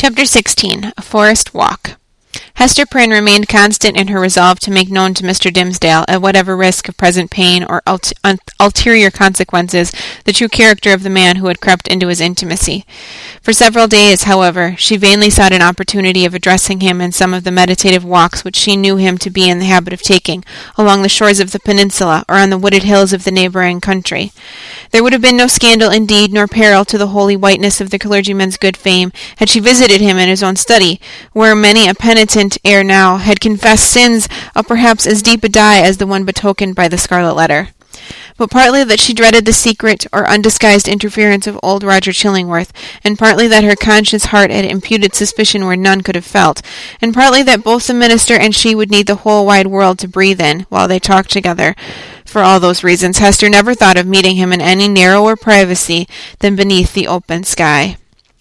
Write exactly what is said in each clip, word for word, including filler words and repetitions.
Chapter sixteen. A Forest Walk. Hester Prynne remained constant in her resolve to make known to Mister Dimmesdale, at whatever risk of present pain or ult- un- ulterior consequences, the true character of the man who had crept into his intimacy. For several days, however, she vainly sought an opportunity of addressing him in some of the meditative walks which she knew him to be in the habit of taking, along the shores of the peninsula, or on the wooded hills of the neighbouring country. There would have been no scandal, indeed, nor peril to the holy whiteness of the clergyman's good fame, had she visited him in his own study, where many a penitent ere now had confessed sins of perhaps as deep a dye as the one betokened by the scarlet letter. But partly that she dreaded the secret or undisguised interference of old Roger Chillingworth, and partly that her conscious heart had imputed suspicion where none could have felt, and partly that both the minister and she would need the whole wide world to breathe in while they talked together. For all those reasons, Hester never thought of meeting him in any narrower privacy than beneath the open sky.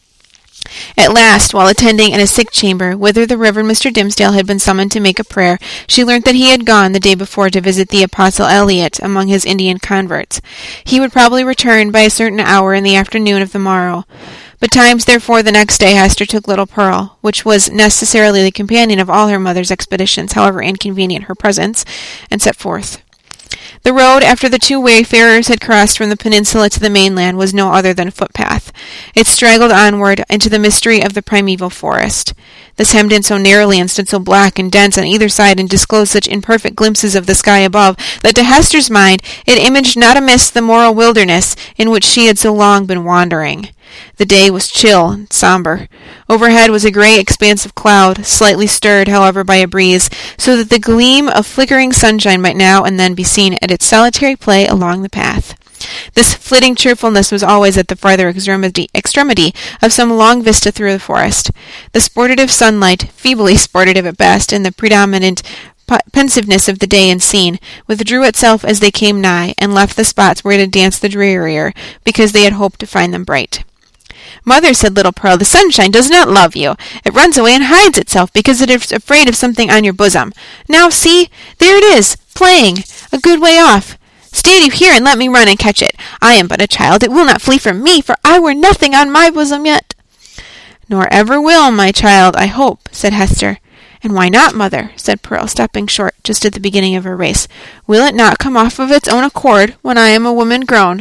At last, while attending in a sick chamber, whither the Reverend Mister Dimmesdale had been summoned to make a prayer, she learnt that he had gone the day before to visit the Apostle Eliot among his Indian converts. He would probably return by a certain hour in the afternoon of the morrow. Betimes, therefore, the next day Hester took little Pearl, which was necessarily the companion of all her mother's expeditions, however inconvenient her presence, and set forth. The road, after the two wayfarers had crossed from the peninsula to the mainland, was no other than a footpath. It straggled onward into the mystery of the primeval forest. This hemmed in so narrowly and stood so black and dense on either side and disclosed such imperfect glimpses of the sky above that to Hester's mind it imaged not amiss the moral wilderness in which she had so long been wandering. The day was chill and sombre. Overhead was a grey expanse of cloud, slightly stirred, however, by a breeze, so that the gleam of flickering sunshine might now and then be seen at its solitary play along the path. This flitting cheerfulness was always at the farther extremity, extremity of some long vista through the forest. The sportive sunlight, feebly sportive at best, and the predominant pensiveness of the day and scene, withdrew itself as they came nigh, and left the spots where it had danced the drearier, because they had hoped to find them bright. "Mother," said little Pearl, "the sunshine does not love you. It runs away and hides itself, because it is afraid of something on your bosom. Now see, there it is, playing, a good way off. Stand you here and let me run and catch it. I am but a child, it will not flee from me, for I wear nothing on my bosom yet." "Nor ever will, my child, I hope," said Hester. "And why not, mother?" said Pearl, stopping short just at the beginning of her race. "Will it not come off of its own accord when I am a woman grown?"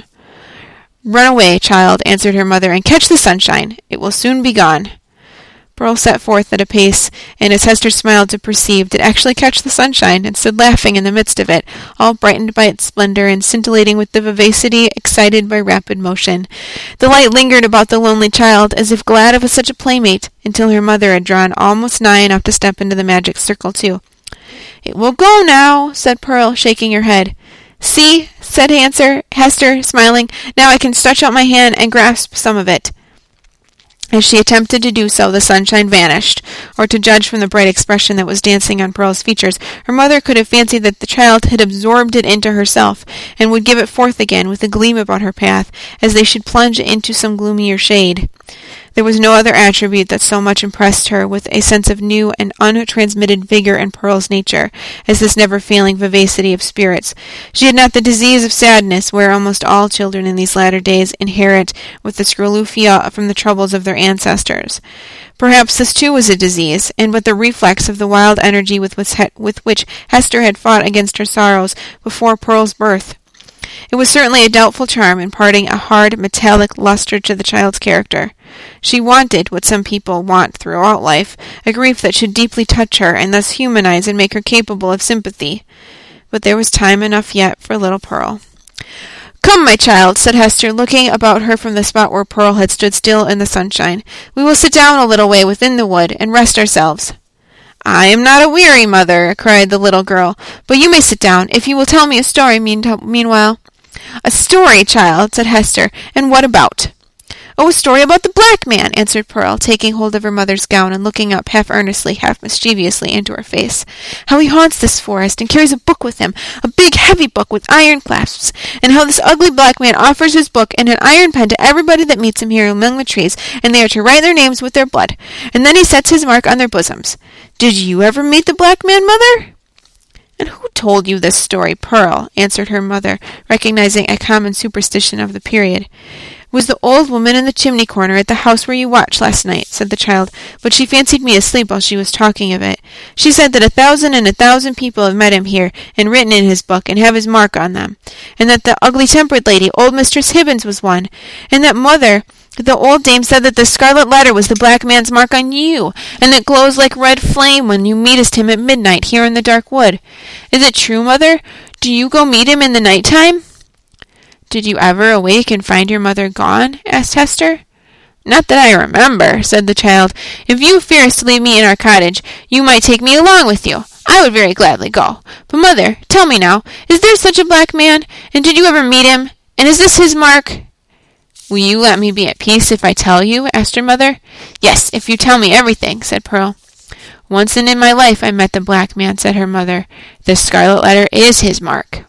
"Run away, child," answered her mother, "and catch the sunshine. It will soon be gone." Pearl set forth at a pace, and as Hester smiled to perceive, did actually catch the sunshine, and stood laughing in the midst of it, all brightened by its splendor, and scintillating with the vivacity excited by rapid motion. The light lingered about the lonely child, as if glad of such a playmate, until her mother had drawn almost nigh enough to step into the magic circle too. "It will go now," said Pearl, shaking her head. "See," said Hester, Hester, smiling, "now I can stretch out my hand and grasp some of it." As she attempted to do so, the sunshine vanished, or to judge from the bright expression that was dancing on Pearl's features, her mother could have fancied that the child had absorbed it into herself, and would give it forth again with a gleam about her path, as they should plunge into some gloomier shade. There was no other attribute that so much impressed her with a sense of new and untransmitted vigor in Pearl's nature, as this never-failing vivacity of spirits. She had not the disease of sadness, where almost all children in these latter days inherit with the scrofula from the troubles of their ancestors. Perhaps this too was a disease, and but the reflex of the wild energy with which, with which Hester had fought against her sorrows before Pearl's birth. It was certainly a doubtful charm, imparting a hard, metallic lustre to the child's character. She wanted, what some people want throughout life, a grief that should deeply touch her, and thus humanize and make her capable of sympathy. But there was time enough yet for little Pearl. "Come, my child," said Hester, looking about her from the spot where Pearl had stood still in the sunshine. "We will sit down a little way within the wood, and rest ourselves." "I am not aweary, mother," cried the little girl, "but you may sit down, if you will tell me a story mean meanwhile." "A story, child," said Hester, "and what about?" "Oh, a story about the black man," answered Pearl, taking hold of her mother's gown and looking up half earnestly, half mischievously into her face. "How he haunts this forest, and carries a book with him, a big, heavy book with iron clasps, and how this ugly black man offers his book and an iron pen to everybody that meets him here among the trees, and they are to write their names with their blood, and then he sets his mark on their bosoms. Did you ever meet the black man, mother?" "And who told you this story, Pearl?" answered her mother, recognizing a common superstition of the period. was the old woman in the chimney corner at the house where you watched last night," said the child, "but she fancied me asleep while she was talking of it. She said that a thousand and a thousand people have met him here, and written in his book, and have his mark on them, and that the ugly-tempered lady, old Mistress Hibbins, was one, and that mother, the old dame, said that the scarlet letter was the black man's mark on you, and that glows like red flame when you meetest him at midnight here in the dark wood. Is it true, mother? Do you go meet him in the night time?" "Did you ever awake and find your mother gone?" asked Hester. "Not that I remember," said the child. "If you fearest to leave me in our cottage, you might take me along with you. I would very gladly go. But, mother, tell me now, is there such a black man? And did you ever meet him? And is this his mark?" "Will you let me be at peace if I tell you?" asked her mother. "Yes, if you tell me everything," said Pearl. "Once and in my life I met the black man," said her mother. "The scarlet letter is his mark."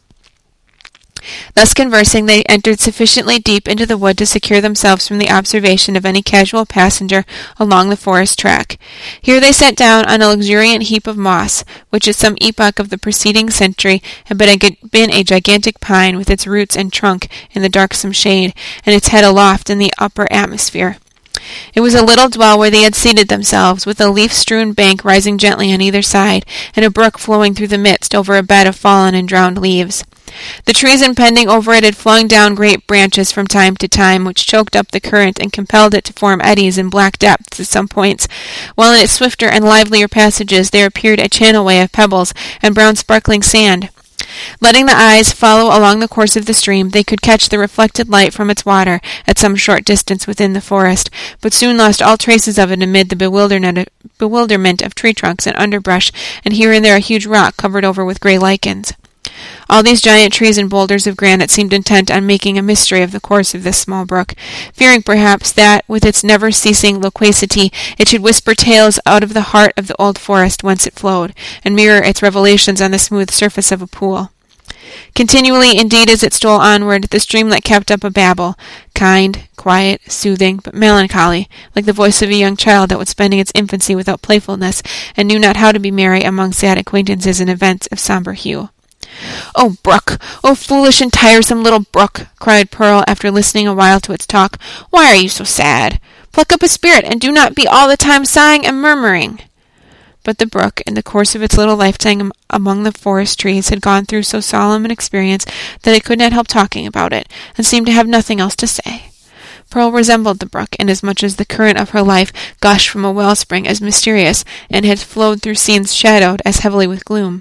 Thus conversing, they entered sufficiently deep into the wood to secure themselves from the observation of any casual passenger along the forest track. Here they sat down on a luxuriant heap of moss, which at some epoch of the preceding century had been a, been a gigantic pine with its roots and trunk in the darksome shade, and its head aloft in the upper atmosphere. It was a little dwell where they had seated themselves, with a leaf-strewn bank rising gently on either side, and a brook flowing through the midst over a bed of fallen and drowned leaves. The trees impending over it had flung down great branches from time to time, which choked up the current and compelled it to form eddies in black depths at some points, while in its swifter and livelier passages there appeared a channelway of pebbles and brown sparkling sand. Letting the eyes follow along the course of the stream, they could catch the reflected light from its water at some short distance within the forest, but soon lost all traces of it amid the bewilderment bewilderment of tree trunks and underbrush, and here and there a huge rock covered over with grey lichens. All these giant trees and boulders of granite seemed intent on making a mystery of the course of this small brook, fearing perhaps that, with its never-ceasing loquacity, it should whisper tales out of the heart of the old forest whence it flowed, and mirror its revelations on the smooth surface of a pool. Continually, indeed, as it stole onward, the streamlet kept up a babble, kind, quiet, soothing, but melancholy, like the voice of a young child that was spending its infancy without playfulness, and knew not how to be merry among sad acquaintances and events of sombre hue. "Oh, brook! Oh, foolish and tiresome little brook!" cried Pearl, after listening a while to its talk. "Why are you so sad? Pluck up a spirit, and do not be all the time sighing and murmuring." But the brook, in the course of its little lifetime among the forest trees, had gone through so solemn an experience that it could not help talking about it, and seemed to have nothing else to say. Pearl resembled the brook, inasmuch as the current of her life gushed from a wellspring as mysterious, and had flowed through scenes shadowed as heavily with gloom.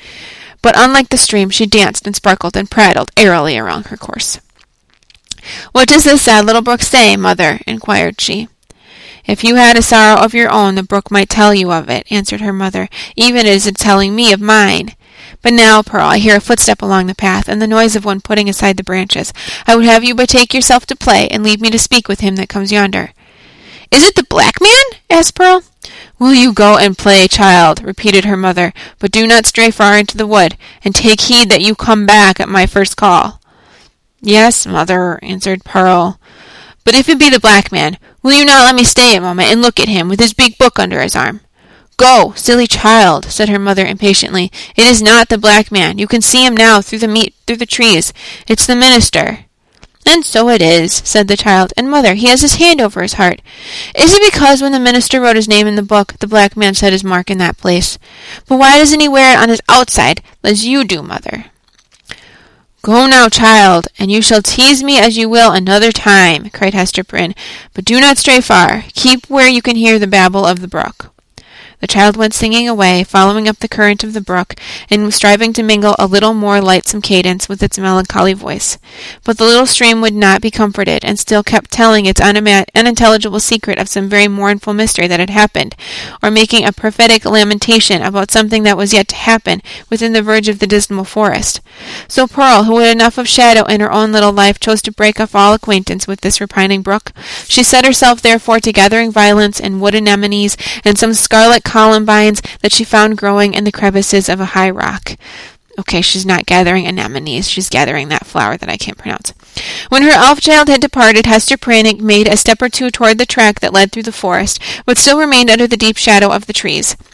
But unlike the stream, she danced and sparkled and prattled airily along her course. "What does this sad little brook say, mother?" inquired she. "If you had a sorrow of your own, the brook might tell you of it," answered her mother, "even as it is telling me of mine. But now, Pearl, I hear a footstep along the path, and the noise of one putting aside the branches. I would have you betake yourself to play, and leave me to speak with him that comes yonder." "Is it the black man?" asked Pearl. "Will you go and play, child?" repeated her mother, "but do not stray far into the wood, and take heed that you come back at my first call." "Yes, mother," answered Pearl. "But if it be the black man, will you not let me stay a moment and look at him with his big book under his arm?" "Go, silly child," said her mother impatiently. "It is not the black man. You can see him now through the meat through the trees. It's the minister." "And so it is," said the child. "And, mother, he has his hand over his heart. Is it because when the minister wrote his name in the book, the black man set his mark in that place? But why doesn't he wear it on his outside, as you do, mother?" "Go now, child, and you shall tease me as you will another time," cried Hester Prynne. "But do not stray far. Keep where you can hear the babble of the brook." The child went singing away, following up the current of the brook, and striving to mingle a little more lightsome cadence with its melancholy voice. But the little stream would not be comforted, and still kept telling its unima- unintelligible secret of some very mournful mystery that had happened, or making a prophetic lamentation about something that was yet to happen within the verge of the dismal forest. So Pearl, who had enough of shadow in her own little life, chose to break off all acquaintance with this repining brook. She set herself therefore to gathering violets and wood anemones, and some scarlet columbines that she found growing in the crevices of a high rock. Okay, she's not gathering anemones. She's gathering that flower that I can't pronounce. When her elf child had departed, Hester Prynne made a step or two toward the track that led through the forest, but still remained under the deep shadow of the trees.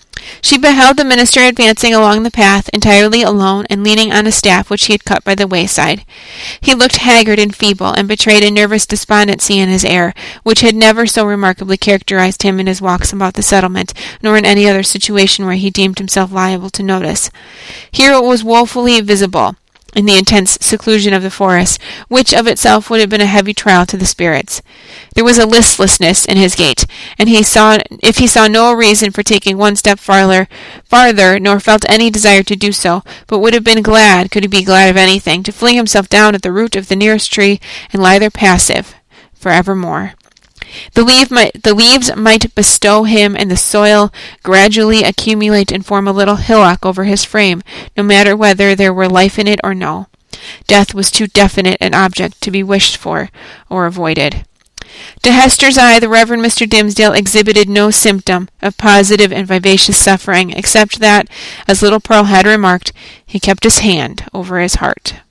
She beheld the minister advancing along the path, entirely alone, and leaning on a staff which he had cut by the wayside. He looked haggard and feeble, and betrayed a nervous despondency in his air, which had never so remarkably characterized him in his walks about the settlement, nor in any other situation where he deemed himself liable to notice. Here it was woefully visible, in the intense seclusion of the forest, which of itself would have been a heavy trial to the spirits. There was a listlessness in his gait, and he saw, if he saw no reason for taking one step farther, farther, nor felt any desire to do so, but would have been glad, could he be glad of anything, to fling himself down at the root of the nearest tree and lie there passive, for evermore. The, leaf might, the leaves might bestow him, and the soil gradually accumulate and form a little hillock over his frame, no matter whether there were life in it or no. Death was too definite an object to be wished for or avoided. To Hester's eye, the Reverend Mister Dimmesdale exhibited no symptom of positive and vivacious suffering, except that, as little Pearl had remarked, he kept his hand over his heart.